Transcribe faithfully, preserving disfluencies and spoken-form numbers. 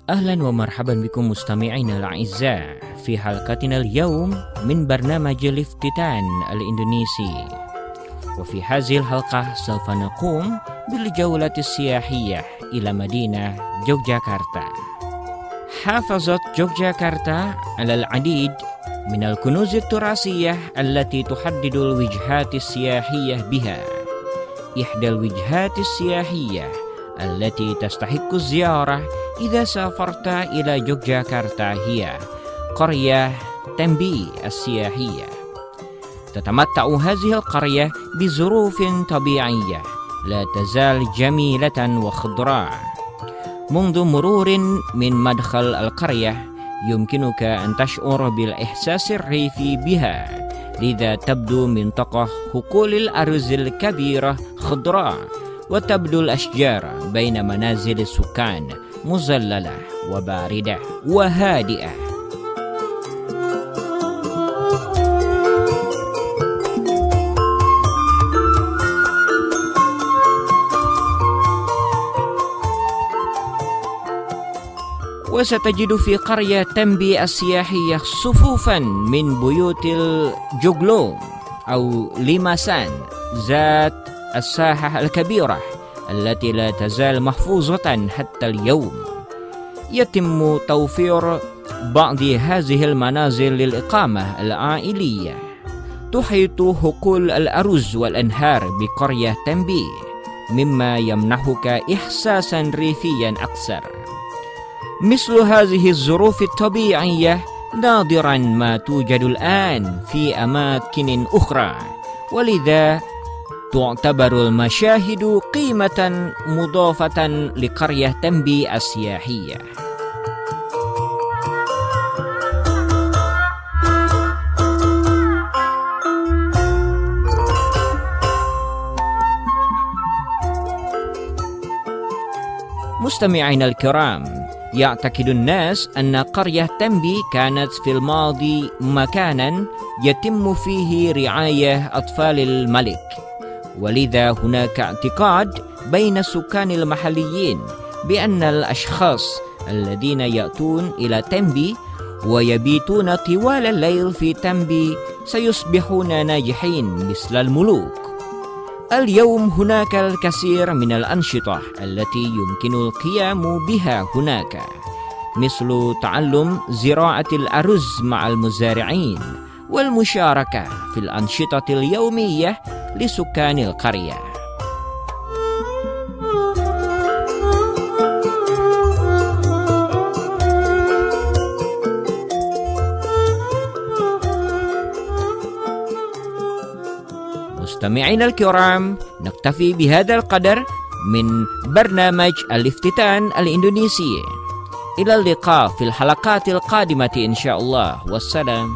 أهلا ومرحبا بكم مستمعينا الأعزاء في حلقتنا اليوم من برنامج الافتتان الإندونيسي. وفي هذه الحلقة سوف نقوم بالجولة السياحية إلى مدينة يوغياكارتا. حافظت يوغياكارتا على العديد من الكنوز التراثية التي تحدد الوجهات السياحية بها. إحدى الوجهات السياحية التي تستحق الزيارة إذا سافرت إلى يوغياكارتا هي قرية تمبي السياحية. تتمتع هذه القرية بظروف طبيعية لا تزال جميلة وخضراء. منذ مرور من مدخل القرية يمكنك أن تشعر بالإحساس الريفي بها، لذا تبدو منطقة حقول الأرز الكبيرة خضراء، وتبدو الأشجار بين منازل السكان مظللة وباردة وهادئة. وستجد في قرية تمبي السياحية صفوفا من بيوت الجوغلو أو ليماسان ذات الساحة الكبيرة التي لا تزال محفوظة حتى اليوم. يتم توفير بعض هذه المنازل للإقامة العائلية. تحيط حقول الأرز والأنهار بقرية تمبي، مما يمنحك إحساسا ريفيا أكثر. مثل هذه الظروف الطبيعية نادرا ما توجد الآن في أماكن أخرى، ولذا تعتبر المشاهد قيمة مضافة لقرية تمبي السياحية. مستمعينا الكرام، يعتقد الناس أن قرية تمبي كانت في الماضي مكانا يتم فيه رعاية أطفال الملك، ولذا هناك اعتقاد بين السكان المحليين بأن الأشخاص الذين يأتون إلى تمبي ويبيتون طوال الليل في تمبي سيصبحون ناجحين مثل الملوك. اليوم هناك الكثير من الأنشطة التي يمكن القيام بها هناك، مثل تعلم زراعة الأرز مع المزارعين والمشاركة في الأنشطة اليومية لسكان القرية. مستمعينا الكرام، نكتفي بهذا القدر من برنامج الافتتان الإندونيسي. إلى اللقاء في الحلقات القادمة إن شاء الله، والسلام.